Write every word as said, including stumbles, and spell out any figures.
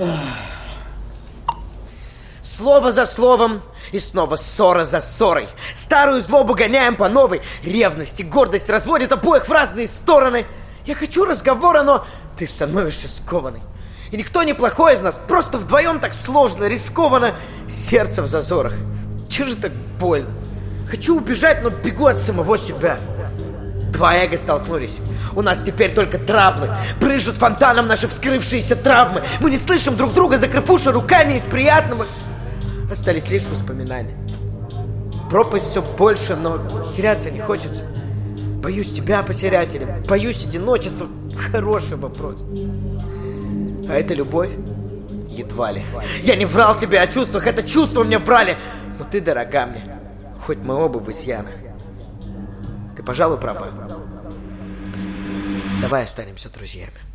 Слово за словом, и снова ссора за ссорой. Старую злобу гоняем по новой. Ревность и гордость разводят обоих в разные стороны. Я хочу разговора, но ты становишься скованной. И никто не плохой из нас, просто вдвоем так сложно, рискованно. Сердце в зазорах. Чего же так больно? Хочу убежать, но бегу от самого себя. Два эго столкнулись. У нас теперь только траблы. Брызжут фонтаном наши вскрывшиеся травмы. Мы не слышим друг друга, закрыв уши руками из приятного. Остались лишь воспоминания. Пропасть все больше, но теряться не хочется. Боюсь тебя потерять или боюсь одиночества. Хороший вопрос. А это любовь? Едва ли. Я не врал тебе о чувствах, это чувства мне врали. Но ты дорога мне, хоть мы оба в изъянах. Ты, пожалуй, права. Давай останемся друзьями.